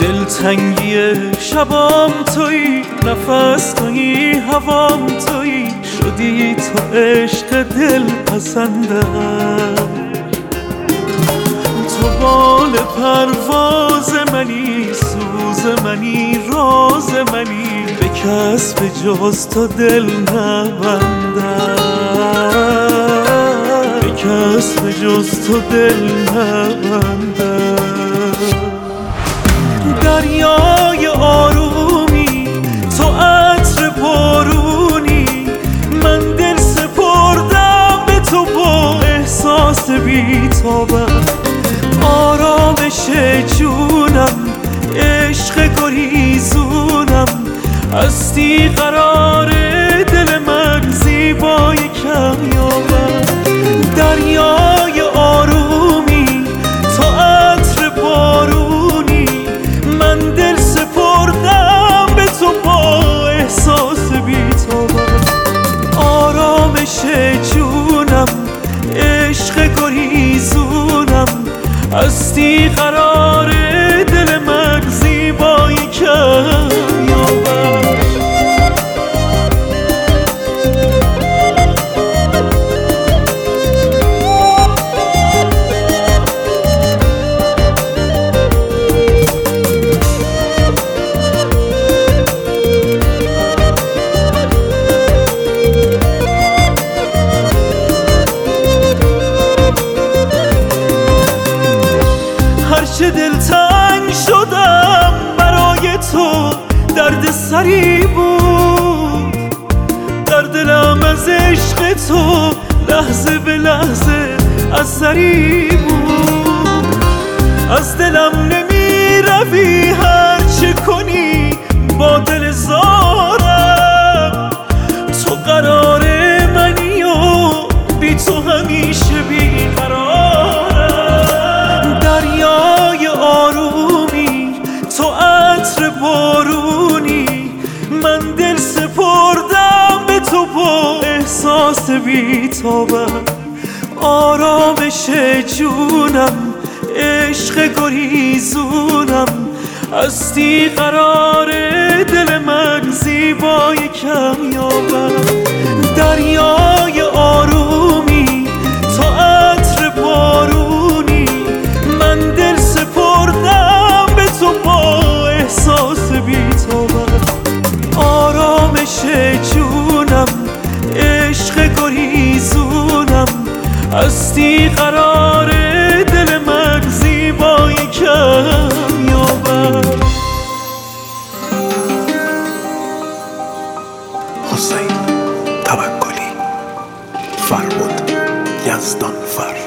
دلتنگی شبام تویی، نفس تویی، هوام تویی، شدی تو عشق دل پسندم. تو بال پرواز منی، سوز منی، راز منی، به کس به جز تو دل نبندم، به کس به جز تو دل نبندم. دریای آرومی، تو عطر بارونی، من دل سپردم به تو با احساس بی‌تابم. آرامش جونم، عشق گریزونم، هستی قرار دل من، زیبای کمیابم. دریای آرومی، تو عطر بارونی، من دل سپردم به تو با احساس بی‌تابم. آرامش جونم، عشق گریزونم، هستی قرار دل من، زیبای کمیابم. هرچه دلتنگ شدم برای تو، درد سری بود در دلم، از عشق تو لحظه به لحظه اثری بود. از دلم نمی روی، هرچه کنی با دل زارم. تو قرار منی و بی تو همیشه بیقرارم. دریای آرومی، تو عطر بارونی، من دل سپردم به تو با احساس بی‌تابم. آرامش جونم، عشق گریزونم، هستی قرار دل من، زیبای کمیابم. دریای آرومی، تو عطر بارونی، من دل سپردم به تو با احساس بی‌تابم. آرامش جونم، عشق گریزونم، هستی قرار دل من، زیبای کمیابم. حسین توکلی، فرمود یزدان فر.